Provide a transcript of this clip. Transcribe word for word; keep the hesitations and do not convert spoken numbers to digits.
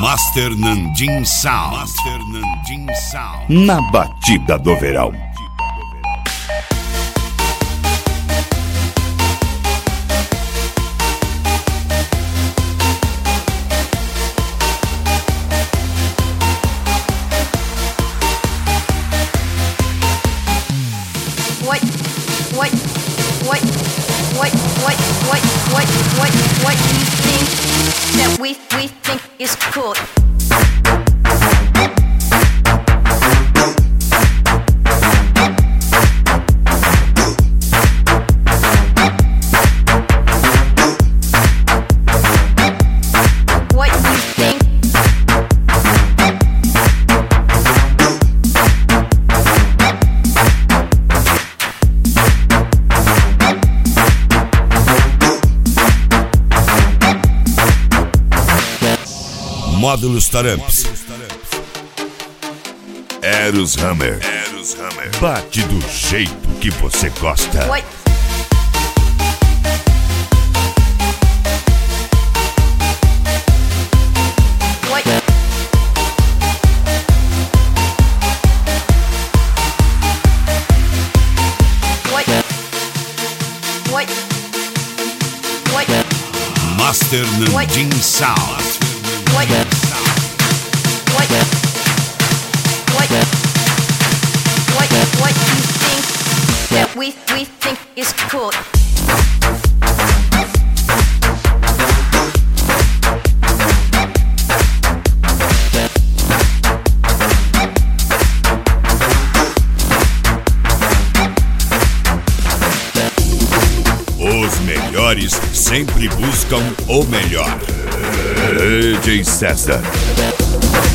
Master Nandim Sound. Master Nandim Sound. Na batida do verão. What, what, what, what, what, what, what, what, what do you think that we, we think is cool? What do you think? Módulos Taramps. Eros Hammer. Eros Hammer. Bate do jeito que você gosta. What? What? What? What? What? Master Nandim Sound. What? What? What? What? What do you think that we we think is cool? Os melhores sempre buscam o melhor. D J César.